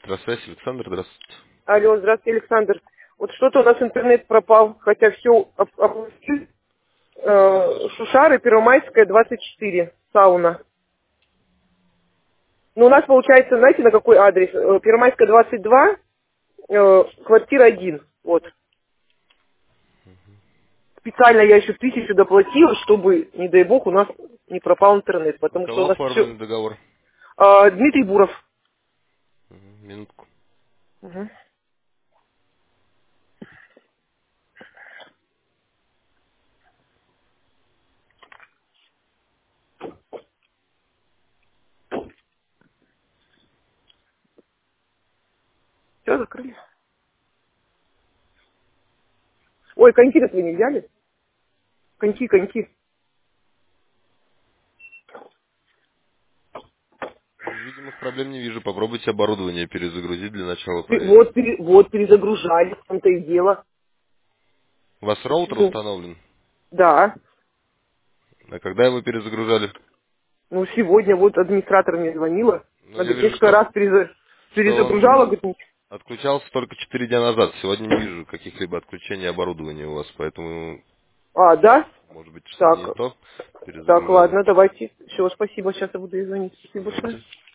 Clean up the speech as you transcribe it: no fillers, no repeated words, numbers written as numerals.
Электросвязь, Александр, здравствуйте. Алло, здравствуйте, Александр. Вот что-то у нас интернет пропал, хотя все оплатили. Шушары, Первомайская, 24, сауна. Но у нас получается, знаете, на какой адрес? Первомайская, 22, квартира 1. Вот. Специально я еще 1000 доплатила, чтобы, не дай бог, у нас не пропал интернет, На потому что у кого нас все... оформлен договор? Дмитрий Буров. Минутку. Угу. Все, закрыли. Ой, коньки-то вы не взяли? Коньки. Видимых проблем не вижу. Попробуйте оборудование перезагрузить для начала, Вот, проверим. вот перезагружали, в том-то и дело. У вас роутер Ну, установлен? да. А когда его перезагружали? Ну, сегодня вот администратор мне звонила. Ну, Она я говорит, вижу, несколько раз что перезагружала. он Говорит, отключался только 4 дня назад. Сегодня не вижу каких-либо отключений оборудования у вас, поэтому, Да? может быть, что-то не Так, то так, перезагружали. ладно, давайте. Все, спасибо, сейчас я буду ей звонить. Спасибо большое. Звоните.